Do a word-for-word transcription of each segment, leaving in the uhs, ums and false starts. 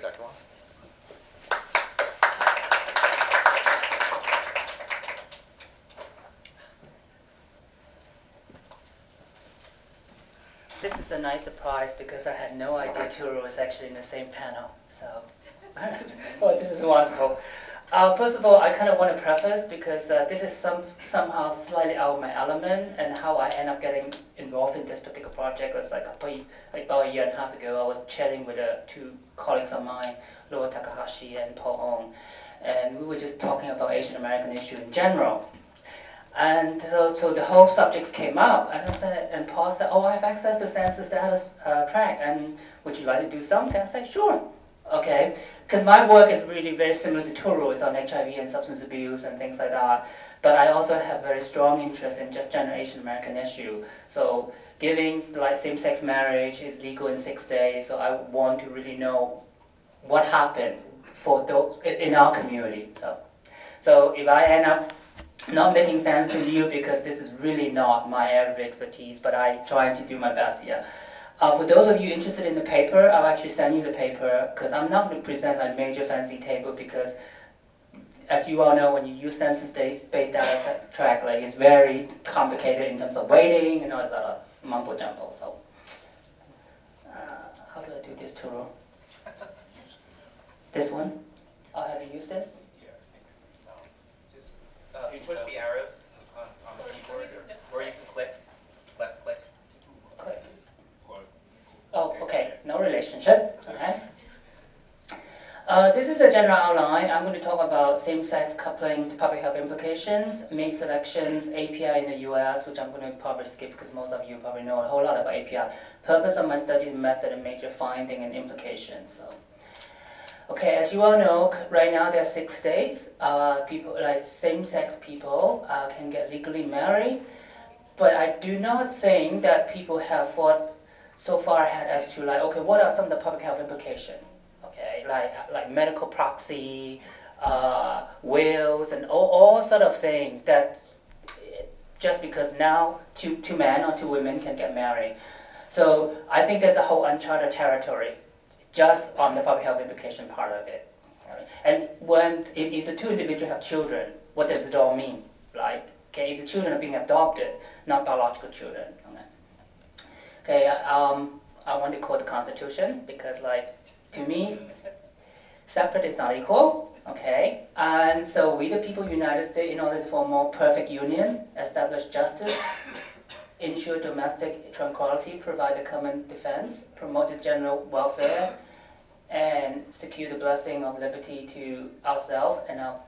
Doctor Wong. This is a nice surprise because I had no idea Turo was actually in the same panel. So, well, this is wonderful. Uh, first of all, I kind of want to preface because uh, this is some somehow slightly out of my element, and how I end up getting involved in this particular project was like about, about a year and a half ago. I was chatting with uh, two colleagues of mine, Laura Takahashi and Paul Ong, and we were just talking about Asian American issue in general. And so, so the whole subjects came up, and I said, and Paul said, "Oh, I have access to census data uh, track, and would you like to do something?" I said, "Sure." Okay, because my work is really very similar to Turo's on H I V and substance abuse and things like that. But I also have very strong interest in just general Asian American issue. So giving like same-sex marriage is legal in six days, so I want to really know what happened for those in our community. So, so if I end up not making sense to you because this is really not my area of expertise, but I try to do my best here. Uh, for those of you interested in the paper, I'll actually send you the paper because I'm not going to present a major fancy table because, as you all know, when you use census-based data track, like it's very complicated in terms of weighting and all this other mumbo jumbo. So, uh, how do I do this, Turo? This one? Oh, have you used it? Uh, you push the arrows on, on the keyboard, or, or you can click, left click. Click. Oh, okay, no relationship. Okay. Uh, this is a general outline. I'm going to talk about same-sex coupling to public health implications, mate selections, A P I in the U S, which I'm going to probably skip because most of you probably know a whole lot about A P I. Purpose of my study, method, and major finding and implications. So. Okay, as you all know, right now there are six states. Uh, people like same-sex people uh, can get legally married, but I do not think that people have thought so far ahead as to like, okay, what are some of the public health implications? Okay, like like medical proxy, uh, wills, and all, all sort of things that just because now two two men or two women can get married. So I think there's a whole uncharted territory just on the public health implication part of it. Right? And when if, if the two individuals have children, what does it all mean? Like, okay, if the children are being adopted, not biological children. Okay, um, I want to quote the Constitution because, like, to me, separate is not equal. Okay, and so we, the people of the United States, in order to form a more perfect union, establish justice, ensure domestic tranquility, provide a common defense, promote the general welfare, and secure the blessing of liberty to ourselves and our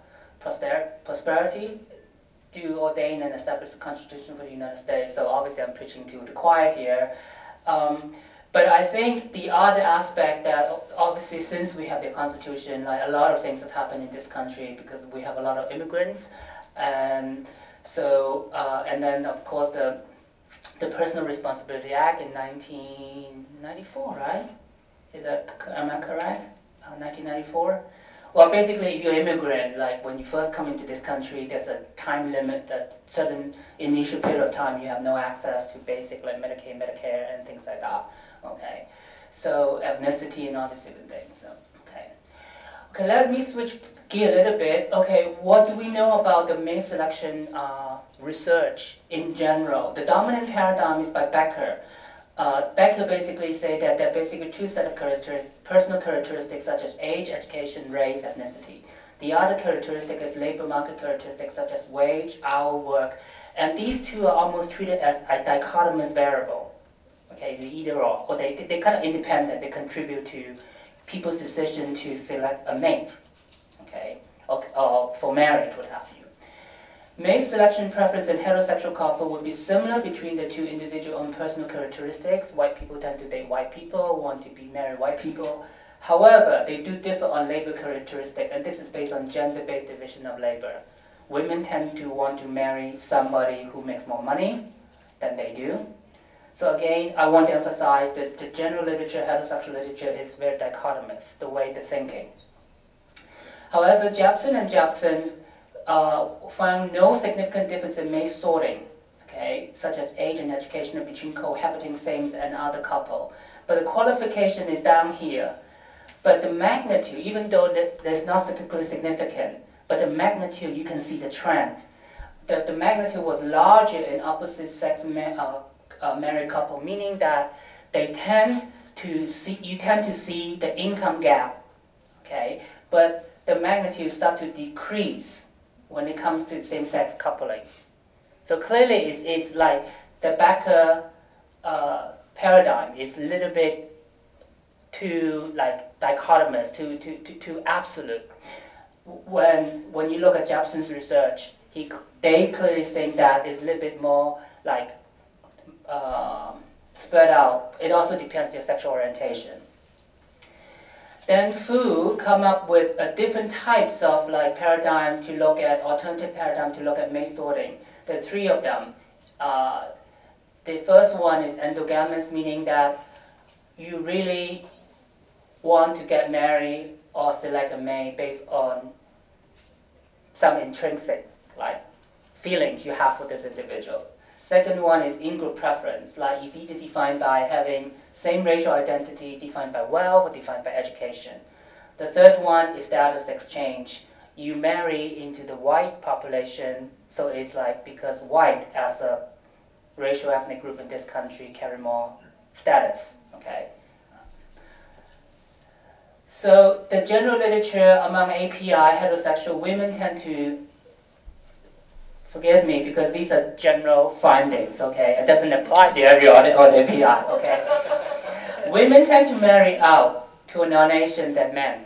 prosperity, do ordain and establish the Constitution for the United States. So obviously I'm preaching to the choir here. Um, but I think the other aspect that obviously since we have the Constitution, like a lot of things has happened in this country because we have a lot of immigrants. And so, uh, and then of course the, the Personal Responsibility Act in nineteen ninety-four, right? Is that, am I correct? Uh, nineteen ninety-four? Well, basically, if you're an immigrant, like when you first come into this country, there's a time limit, that certain initial period of time you have no access to basic like Medicaid, Medicare, and things like that. Okay, so ethnicity and all these different things. So, okay, okay. Let me switch gear a little bit. Okay, what do we know about the mate selection uh, research in general? The dominant paradigm is by Becker. Uh, Becker basically say that there are basically two set of characteristics, personal characteristics such as age, education, race, ethnicity. The other characteristic is labor market characteristics such as wage, hour work, and these two are almost treated as a dichotomous variable. Okay, it's either or, or they they kind of independent. They contribute to people's decision to select a mate, okay, or, or for marriage, what have you. Mate selection preference in heterosexual couple would be similar between the two individual and personal characteristics. White people tend to date white people, want to be married white people. However, they do differ on labor characteristics, and this is based on gender-based division of labor. Women tend to want to marry somebody who makes more money than they do. So again, I want to emphasize that the general literature, heterosexual literature, is very dichotomous, the way the thinking. However, Jepson and Jepson Uh, found no significant difference in mate sorting, okay, such as age and education between cohabiting same and other couple. But the qualification is down here. But the magnitude, even though that's not statistically significant, but the magnitude, you can see the trend. The, the magnitude was larger in opposite sex ma uh, uh, married couple, meaning that they tend to see, you tend to see the income gap, okay? But the magnitude start to decrease when it comes to same-sex coupling. So clearly, it's, it's like the Becker uh, paradigm is a little bit too like dichotomous, too too too, too absolute. When when you look at Jepson's research, he they clearly think that it's a little bit more like uh, spread out. It also depends on your sexual orientation. Then Fu come up with a different types of like paradigm to look at alternative paradigm to look at mate sorting. There are three of them. Uh, the first one is endogamous, meaning that you really want to get married or select a mate based on some intrinsic like feelings you have for this individual. Second one is in-group preference, like it's either defined by having same racial identity, defined by wealth, or defined by education. The third one is status exchange. You marry into the white population, so it's like because white as a racial ethnic group in this country carry more status, okay? So the general literature among A P I, heterosexual women tend to, forgive me because these are general findings, okay? It doesn't apply to every other A P I, okay? Women tend to marry out to a non-Asian than men.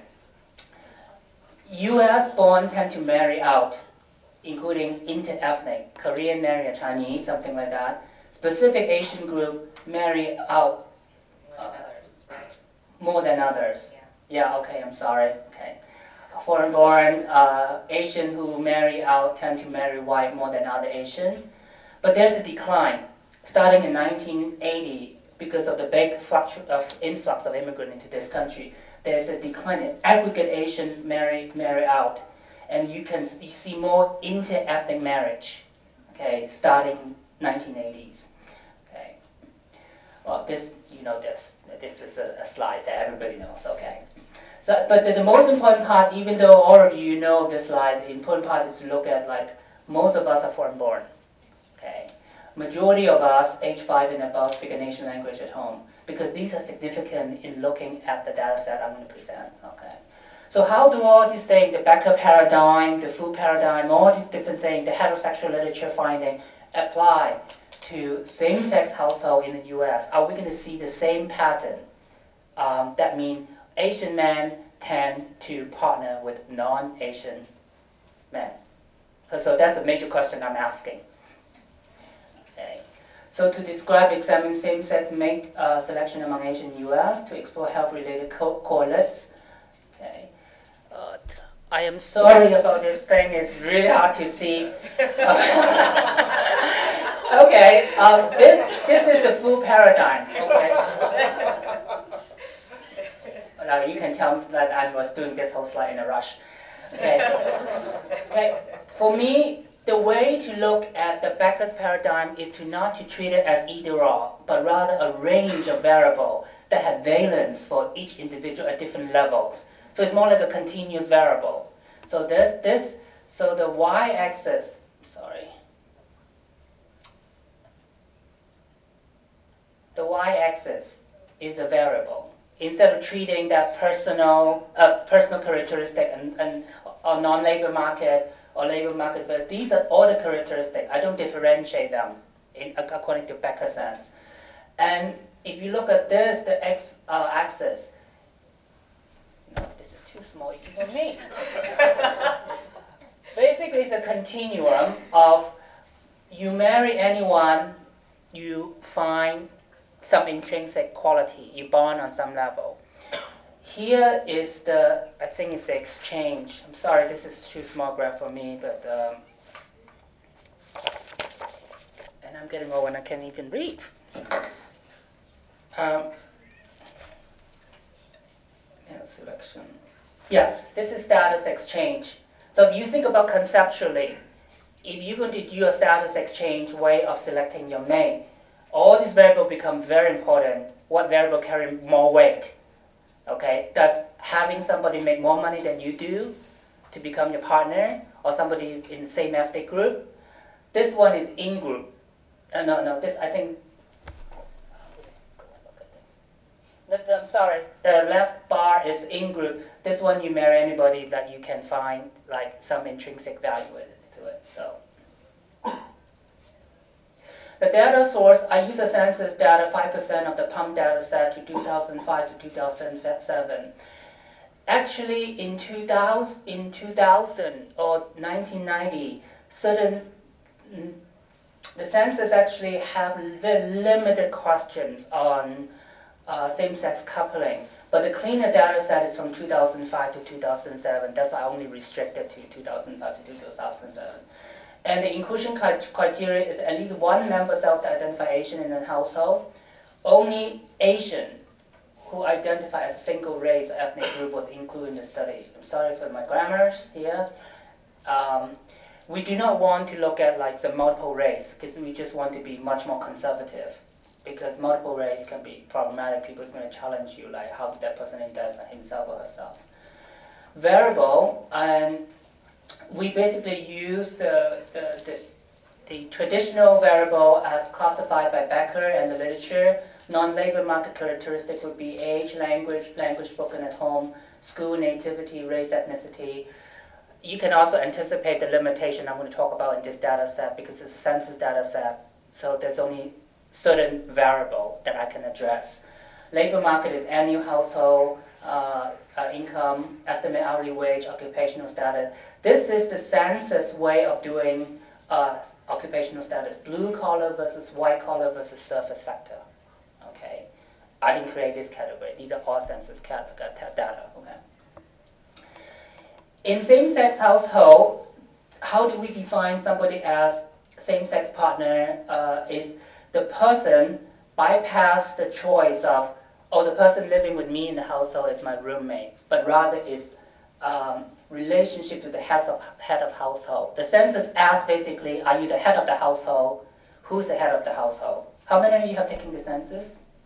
U S born tend to marry out, including inter-ethnic, Korean marry a Chinese, something like that. Specific Asian group marry out uh, More than others, right? More than others. Yeah. Yeah, okay, I'm sorry. Okay. Foreign-born uh, Asian who marry out tend to marry white more than other Asian. But there's a decline starting in nineteen eighty because of the big fluctu of influx of immigrants into this country. There's a decline in aggregate Asian marry, marry out. And you can you see more inter-ethnic marriage, okay, starting nineteen eighties. Okay. Well, this, you know this. This is a, a slide that everybody knows, okay. So, but the, the most important part, even though all of you know this slide, the important part is to look at, like, most of us are foreign-born, okay. Majority of us, age five and above, speak a nation language at home, because these are significant in looking at the data set I'm going to present, okay. So how do all these things, the Becker paradigm, the Fu paradigm, all these different things, the heterosexual literature finding, apply to same-sex household in the U S? Are we going to see the same pattern? Um, that means Asian men tend to partner with non-Asian men. So, so that's a major question I'm asking. Okay. So to describe, examine same-sex mate uh, selection among Asian U S to explore health-related co correlates. Okay. Uh, I am sorry about this thing. It's really hard to see. Okay. Uh, this this is the Fu paradigm. Okay. Now you can tell that I was doing this whole slide in a rush. Okay. Okay. For me, the way to look at the Becker's paradigm is to not to treat it as either or, but rather a range of variables that have valence for each individual at different levels. So it's more like a continuous variable. So this, this, so the y-axis, sorry, the y-axis is a variable. Instead of treating that personal, uh, personal characteristic and, and or non-labor market or labor market, but these are all the characteristics. I don't differentiate them in, according to Becker's sense. And if you look at this, the x-axis, no, this is too small even for me. Basically, it's a continuum of you marry anyone, you find some intrinsic quality, you bond on some level. Here is the, I think it's the exchange. I'm sorry, this is too small graph for me, but, um, and I'm getting old and I can't even read. Um, selection. Yeah, this is status exchange. So if you think about conceptually, if you're going to do a status exchange way of selecting your mate, all these variables become very important. What variable carry more weight? Okay, does having somebody make more money than you do to become your partner, or somebody in the same ethnic group. This one is in-group. Uh, no, no, this I think, I'm sorry, the left bar is in-group. This one you marry anybody that you can find like some intrinsic value to it. So the data source, I use the census data, five percent of the P U M data set to two thousand five to two thousand seven. Actually, in two thousand, in two thousand or nineteen ninety, certain the census actually have very limited questions on uh, same-sex coupling, but the cleaner data set is from two thousand five to two thousand seven. That's why I only restricted to two thousand five to two thousand seven. And the inclusion criteria is at least one member self-identify Asian in a household. Only Asian who identify as single race or ethnic group was included in the study. I'm sorry for my grammars here. Um, we do not want to look at like the multiple race because we just want to be much more conservative, because multiple race can be problematic. People's going to challenge you, like how did that person identify himself or herself. Variable, and we basically use the, the, the, the traditional variable as classified by Becker and the literature. Non-labor market characteristic would be age, language, language spoken at home, school, nativity, race, ethnicity. You can also anticipate the limitation I'm going to talk about in this data set because it's a census data set, so there's only certain variable that I can address. Labor market is annual household uh, uh, income, estimate hourly wage, occupational status. This is the census way of doing uh, occupational status, blue collar versus white collar versus surface sector. Okay, I didn't create this category. These are all census data. Okay. In same-sex household, how do we define somebody as same-sex partner? Uh, is the person bypass the choice of, oh, the person living with me in the household is my roommate, but rather is um, relationship to the head of, head of household. The census asks basically, are you the head of the household? Who's the head of the household? How many of you have taken the census?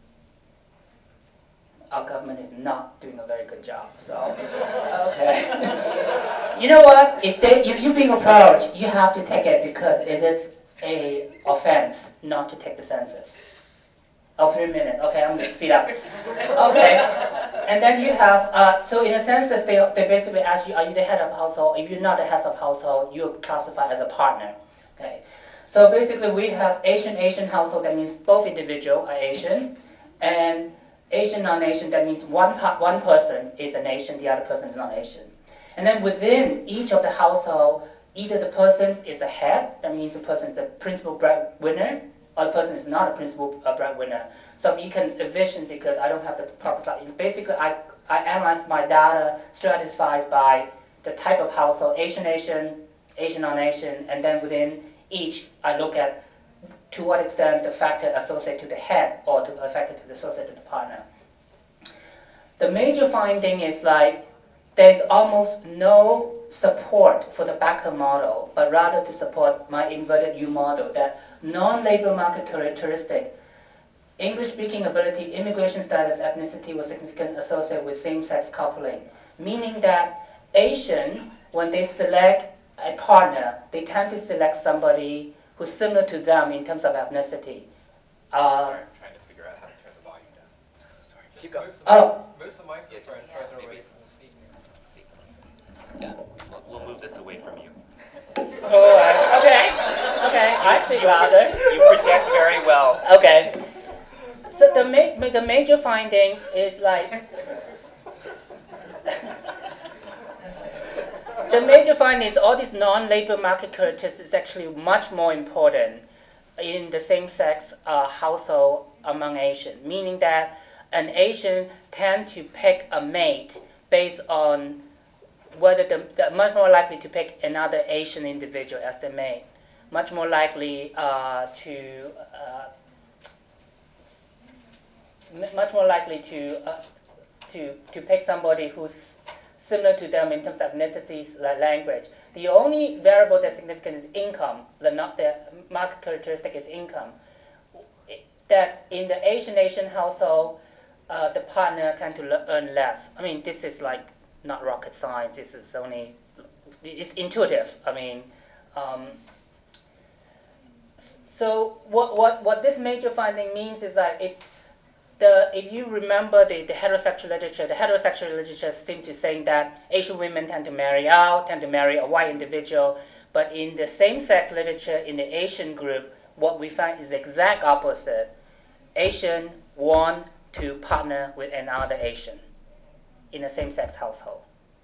Our government is not doing a very good job, so, okay. You know what, if, they, if you're being approached, you have to take it because it is a offense not to take the census. Oh, three minutes, okay, I'm gonna speed up. Okay, and then you have, uh, so in a census, they, they basically ask you, are you the head of household? If you're not the head of household, you're classified as a partner, okay. So basically we have Asian Asian household, that means both individual are Asian, and Asian non-Asian, that means one, one person is an Asian, the other person is not Asian. And then within each of the household, either the person is the head, that means the person is a principal breadwinner, or the person is not a principal uh, breadwinner. So you can envision, because I don't have the proper slide, basically I, I analyze my data stratified by the type of household, Asian Asian, Asian non-Asian, and then within each I look at to what extent the factor associated to the head or to the factor to the associated to the partner. The major finding is like there's almost no support for the Becker model, but rather to support my inverted U model, that non-labor market characteristic, English-speaking ability, immigration status, ethnicity was significantly associated with same-sex coupling, meaning that Asian, when they select a partner, they tend to select somebody who's similar to them in terms of ethnicity. Uh, Sorry, I'm trying to figure out how to turn the volume down. Sorry. Keep going. Oh. Move the mic yeah, just, farther away from the speaker. Yeah, we'll, we'll move this away from you. Oh, uh, okay. Okay, I see you out there. You project very well. Okay. So the, ma the major finding is like, the major finding is all these non-labor market characteristics is actually much more important in the same-sex uh, household among Asian, meaning that an Asian tend to pick a mate based on whether the, the much more likely to pick another Asian individual as the mate, much more likely uh, to uh, much more likely to uh, to to pick somebody who's similar to them in terms of ethnicities, like language. The only variable that's significant is income. The not the market characteristic is income. That in the Asian Asian household, uh, the partner tend to le- earn less. I mean, this is like not rocket science. This is only, it's intuitive. I mean, um, so what, what, what this major finding means is that it, the, if you remember the, the heterosexual literature, the heterosexual literature seems to say that Asian women tend to marry out, tend to marry a white individual. But in the same-sex literature in the Asian group, what we find is the exact opposite. Asian want to partner with another Asian in a same-sex household.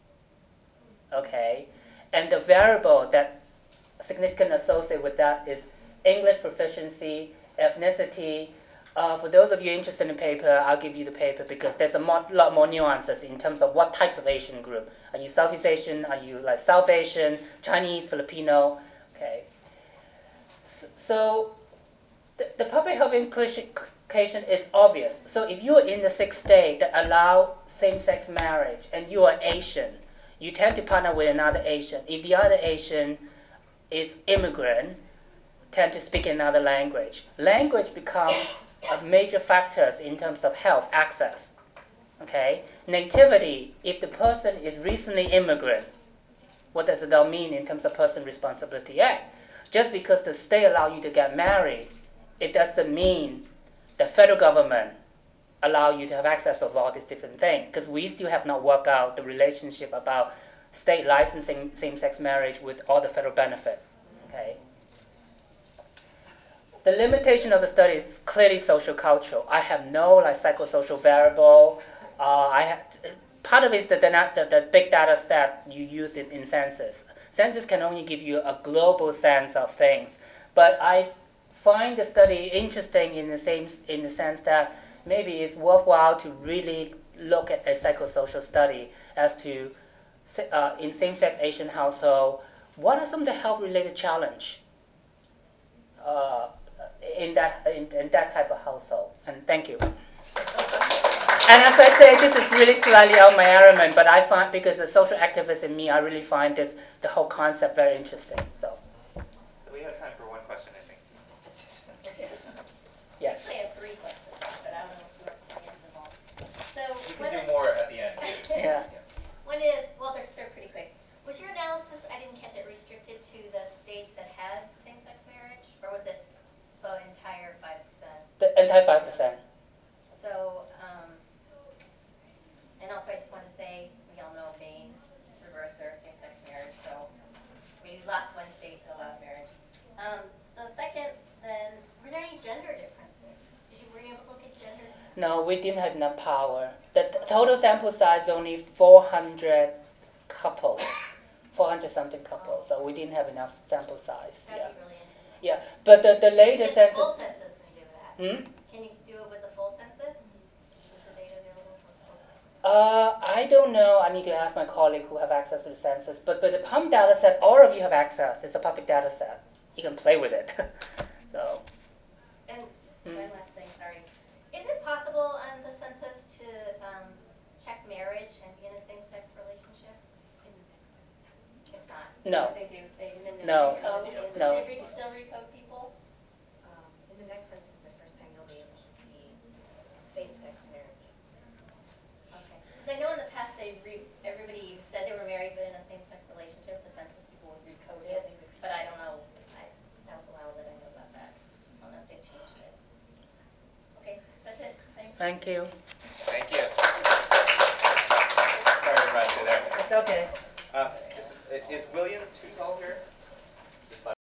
Okay, and the variable that significant associated with that is English proficiency, ethnicity. Uh, for those of you interested in the paper, I'll give you the paper because there's a mo- lot more nuances in terms of what types of Asian group. Are you Southeast Asian? Are you like South Asian, Chinese, Filipino? Okay. So, so the, the public health implication is obvious. So if you're in the sixth state that allow same-sex marriage and you are Asian, you tend to partner with another Asian. If the other Asian is immigrant, tend to speak another language. Language becomes a major factors in terms of health access. Okay, nativity. If the person is recently immigrant, what does it all mean in terms of Person Responsibility Act? Just because the state allow you to get married, it doesn't mean the federal government allow you to have access of all these different things. Because we still have not worked out the relationship about state licensing same-sex marriage with all the federal benefit. Okay. The limitation of the study is clearly social cultural. I have no like psychosocial variable. Uh, I have, part of it is the, the, the big data set you use it in census. Census can only give you a global sense of things. But I find the study interesting in the same in the sense that maybe it's worthwhile to really look at a psychosocial study as to uh, in same-sex Asian household, what are some of the health-related challenges uh, in that in, in that type of household? And thank you. And as I say, this is really slightly out of my element, but I find because the social activist in me, I really find this the whole concept very interesting. So. So we have time for one question, I think. Yes. I have three questions, but I don't know if you want to answer them all. So you can do more at the end. Yeah. One is, well, they're, they're pretty quick. Was your analysis, I didn't catch it, restricted to the states that had same-sex marriage, or was it the entire five percent? The entire five percent. So, um, and also I just want to say, we all know Maine reversed their same-sex marriage, so we lost one state that allowed marriage. Um, so second, then, were there any gender differences? Did you, were you able to look at gender? No, we didn't have enough power. The t- total sample size only four hundred couples, four hundred something couples, so we didn't have enough sample size. That'd Yeah. be really interesting. Yeah, but the, the latest Can the census. full census can do that? Hmm? Can you do it with the full census? Is the data available for the full census? Uh, I don't know. I need to ask my colleague who have access to the census. But but the P U M data set, all of you have access. It's a public data set. You can play with it. So. And Mm. one last thing, sorry. Is it possible on the census to um, check marriage and be in a same-sex relationship? It's not. No. They do. They No. recode. No. They re- still recode people. Um, in the next census is the first time you'll be able to see same-sex marriage. Okay. Because I know in the past they re- everybody said they were married but in a same-sex relationship. The census people would recode it, but I don't know. I, that was a while that I knew about that. I don't know if they've changed it. Okay, that's it. Thanks. Thank you. Thank you. Sorry to rush you there. It's okay. Uh, is, is William Toothall here?